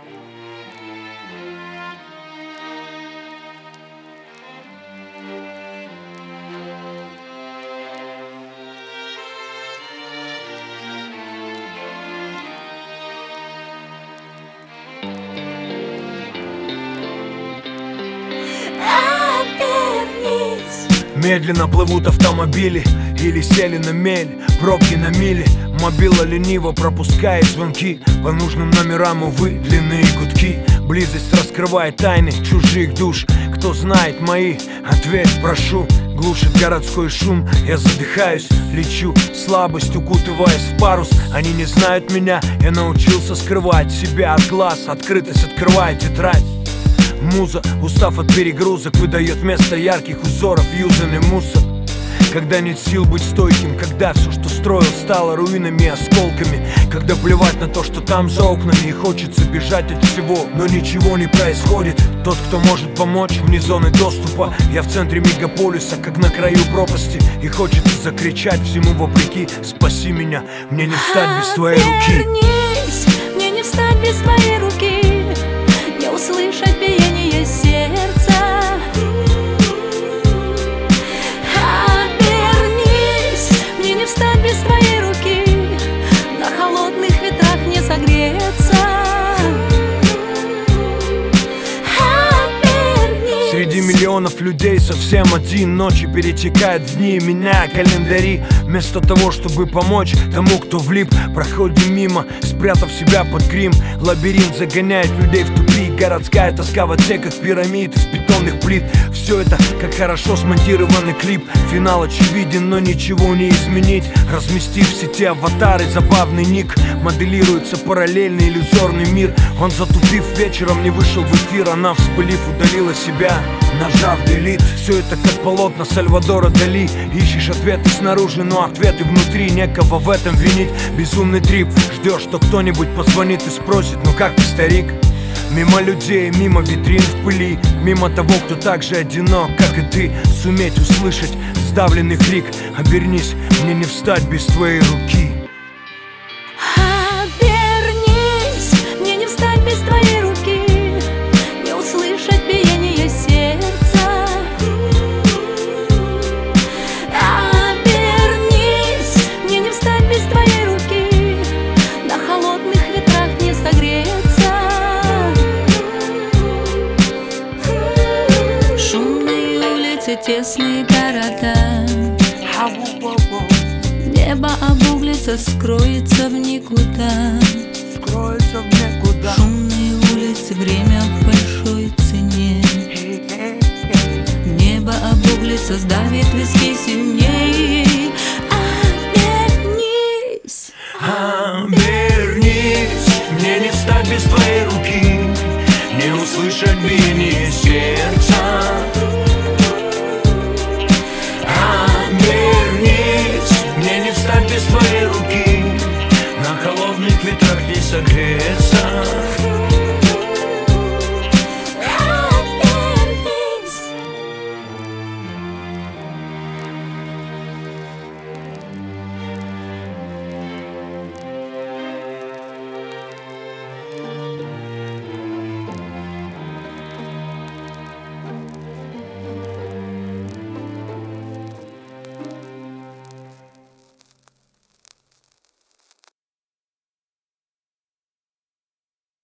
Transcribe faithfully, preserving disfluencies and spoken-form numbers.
Медленно плывут автомобили или сели на мель, пробки на мили. Мобила лениво пропускает звонки по нужным номерам, увы, длинные гудки. Близость раскрывает тайны чужих душ. Кто знает мои, ответь, прошу. Глушит городской шум, я задыхаюсь, лечу. Слабость, укутываясь в парус. Они не знают меня, я научился скрывать себя от глаз. Открытость открывает тетрадь. Муза, устав от перегрузок, выдает вместо ярких узоров юзанный мусор. Когда нет сил быть стойким, когда все, что строил, стало руинами и осколками. Когда плевать на то, что там за окнами, и хочется бежать от всего, но ничего не происходит. Тот, кто может помочь вне зоны доступа. Я в центре мегаполиса, как на краю пропасти, и хочется закричать всему вопреки: спаси меня, мне не встать без твоей руки. Обернись, мне не встать без твоей руки, не услышать биение сердца. Обернись, мне не встать без твоей руки, на холодных ветрах не согреться. Обернись. Среди миллионов людей совсем один, ночи перетекают в дни, меняя календари. Вместо того, чтобы помочь тому, кто влип, проходим мимо, спрятав себя под грим. Лабиринт загоняет людей в тупик, городская тоска в отсеках пирамид из бетонных плит. Все это как хорошо смонтированный клип. Финал очевиден, но ничего не изменить. Разместив в сети аватары, забавный ник, моделируется параллельный иллюзорный мир. Он, затупив, вечером не вышел в эфир. Она, вспылив, удалила себя, нажав delete. Все это как полотна Сальвадора Дали. Ищешь ответы снаружи, но ответы внутри. Некого в этом винить, безумный трип. Ждешь, что кто-нибудь позвонит и спросит: ну как ты, старик? Мимо людей, мимо витрин в пыли, мимо того, кто так же одинок, как и ты. Суметь услышать сдавленный крик: обернись, мне не встать без твоей руки. Обернись, мне не встать без твоей руки, не услышать биение сердца. Обернись, мне не встать без твоей руки, на холодных ветрах не согреться. Шумные улицы, тесные города, небо обуглится, скроется в никуда. Скроется в никуда. Шумные улицы, время в большой цене. Небо обуглится, сдавит виски сильней. Обернись. Обернись, мне не встать без твоей руки, не услышать биение сердца. Обернись, мне не встать без твоей руки, на холодных ветрах не согреться.